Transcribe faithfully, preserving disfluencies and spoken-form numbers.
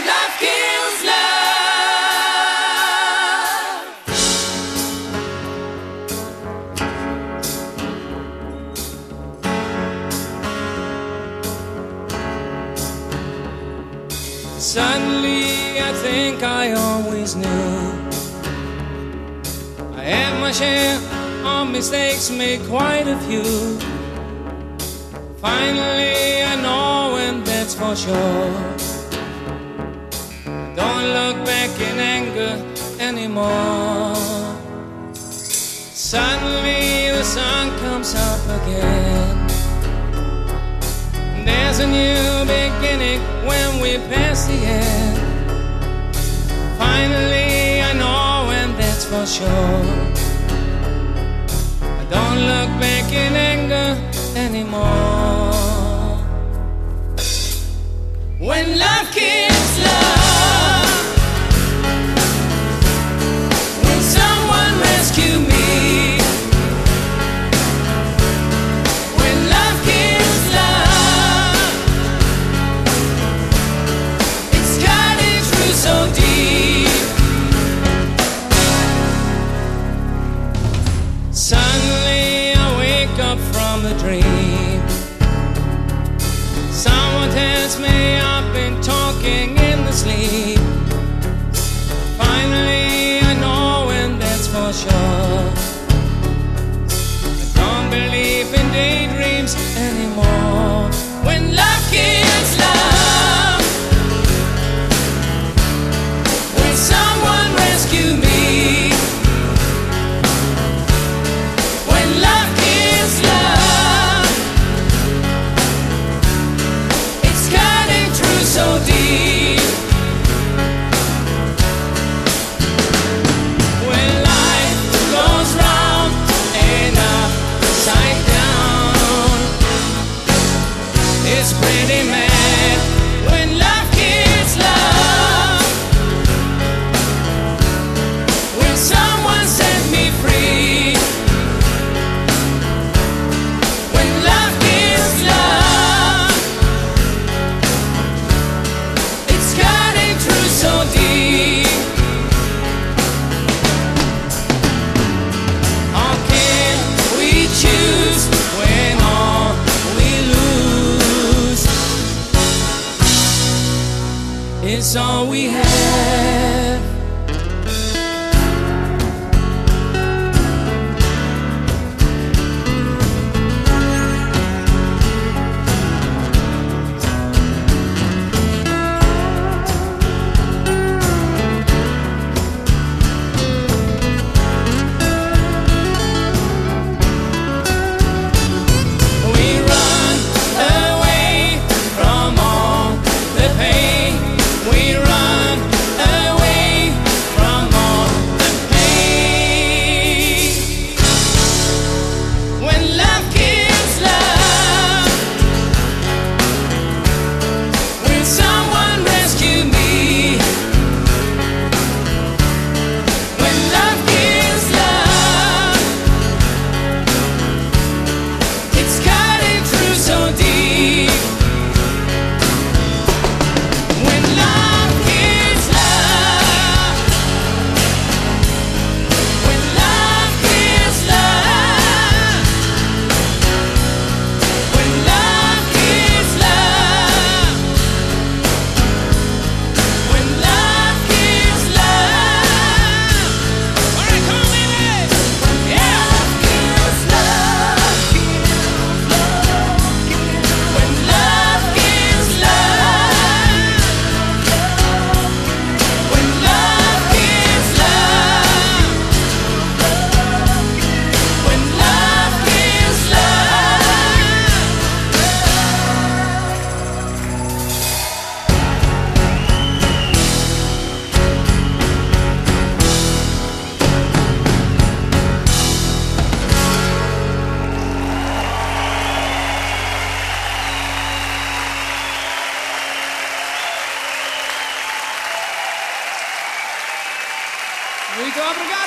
love kills love. Suddenly I think I always knew I had my share of mistakes, made quite a few. Finally I know, and that's for sure. Don't look back in anger anymore. Suddenly the sun comes up again. There's a new beginning when we pass the end. Finally I know, and that's for sure. I don't look back in anger anymore. When love kills love, when someone rescue me, when love kills love, it's cutting through so deep. Suddenly I wake up from the dream. Someone tells me I've been talking in the sleep. Finally I know, and that's for sure. I don't believe in daydreams anymore. When love kills love, when someone rescue me, when love kills love, it's cutting through so deep. When life goes round and upside down, it's pretty mad. When love kills love, when someone set me free, when love kills love, it's cutting through so deep. How can we choose when all we lose is all we have? We run away from all the pain. We run away from all the pain. When love kills love, when someone rescue me, when love kills love, it's cutting through so deep. When love kills love, when love kills love, when love kills love, when love kills love. All right, come on, baby. Yeah. Kills love, kills love, when love kills love, when love kills love, when love kills Muito obrigado.